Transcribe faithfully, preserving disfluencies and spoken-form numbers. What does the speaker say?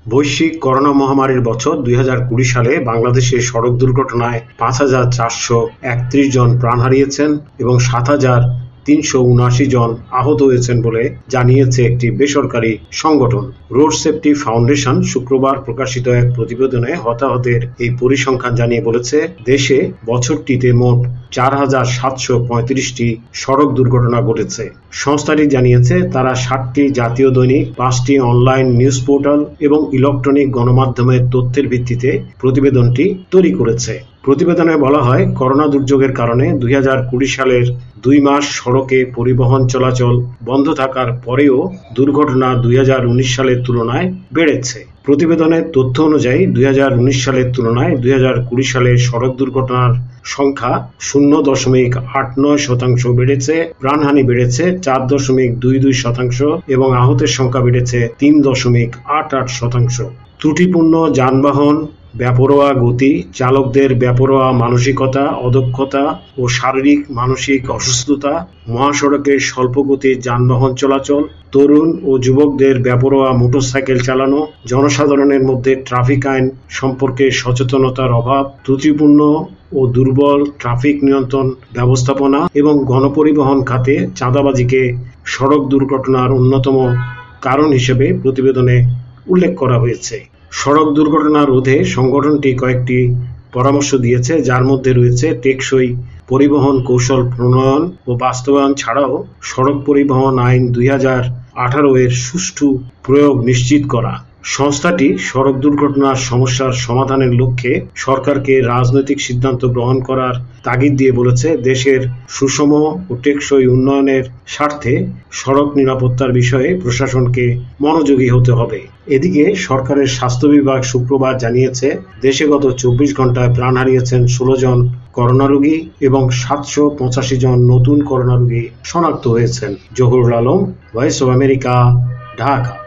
বৈশ্বিক করোনা মহামারীর বছর দুই হাজার কুড়ি সালে বাংলাদেশে সড়ক দুর্ঘটনায় পাঁচ হাজার চারশো একত্রিশ জন প্রাণ হারিয়েছেন এবং সাত হাজার তিনশো উনআশি জন আহত হয়েছেন বলে জানিয়েছে একটি বেসরকারি সংগঠন। রোড সেফটি ফাউন্ডেশন শুক্রবার প্রকাশিত এক প্রতিবেদনে হতাহতের এই পরিসংখ্যান জানিয়ে বলেছে, দেশে বছরটিতে মোট চার হাজার সাতশো পঁয়ত্রিশটি সড়ক দুর্ঘটনা ঘটেছে। সংস্থাটি জানিয়েছে তারা ষাটটি জাতীয় দৈনিক, পাঁচটি অনলাইন নিউজ পোর্টাল এবং ইলেকট্রনিক গণমাধ্যমের তথ্যের ভিত্তিতে প্রতিবেদনটি তৈরি করেছে। প্রতিবেদনে বলা হয়, করোনা দুর্যোগের কারণে দুই হাজার কুড়ি সালের দুই মাস সড়কে পরিবহন চলাচল বন্ধ থাকার পরেও দুর্ঘটনা দুই হাজার উনিশ সালের তুলনায় বেড়েছে। প্রতিবেদনের তথ্য অনুযায়ী দুই হাজার উনিশ সালের তুলনায় দুই হাজার কুড়ি সালে সড়ক দুর্ঘটনার সংখ্যা শূন্য দশমিক আট নয় শতাংশ বেড়েছে, প্রাণহানি বেড়েছে চার দশমিক দুই দুই শতাংশ এবং আহতের সংখ্যা বেড়েছে তিন দশমিক আট আট শতাংশ। ত্রুটিপূর্ণ যানবাহন, বেপরোয়া গতি, চালকদের বেপরোয়া মানসিকতা, অদক্ষতা ও শারীরিক মানসিক অসুস্থতা, মহাসড়কে স্বল্প গতির যানবাহন চলাচল, তরুণ ও যুবকদের বেপরোয়া মোটরসাইকেল চালানো, জনসাধারণের মধ্যে ট্রাফিক আইন সম্পর্কে সচেতনতার অভাব, ত্রুটিপূর্ণ ও দুর্বল ট্রাফিক নিয়ন্ত্রণ ব্যবস্থাপনা এবং গণপরিবহন খাতে চাঁদাবাজিকে সড়ক দুর্ঘটনার অন্যতম কারণ হিসেবে প্রতিবেদনে উল্লেখ করা হয়েছে। সড়ক দুর্ঘটনা রোধে সংগঠনটি কয়েকটি পরামর্শ দিয়েছে, যার মধ্যে রয়েছে টেকসই পরিবহন কৌশল প্রণয়ন ও বাস্তবায়ন ছাড়াও সড়ক পরিবহন আইন দুই হাজার আঠারো এর সুষ্ঠু প্রয়োগ নিশ্চিত করা। সংস্থাটি সড়ক দুর্ঘটনার সমস্যার সমাধানের লক্ষ্যে সরকারকে রাজনৈতিক সিদ্ধান্ত গ্রহণ করার তাগিদ দিয়ে বলেছে, দেশের সুষম ও টেকসই উন্নয়নের স্বার্থে সড়ক নিরাপত্তার বিষয়ে প্রশাসনকে মনোযোগী হতে হবে। এদিকে সরকারের স্বাস্থ্য বিভাগ শুক্রবার জানিয়েছে, দেশে গত চব্বিশ ঘন্টায় প্রাণ হারিয়েছেন ষোলো জন করোনা রোগী এবং সাতশো পঁচাশি জন নতুন করোনা রোগী শনাক্ত হয়েছেন। Zahurul Alam, voice of America, Dhaka.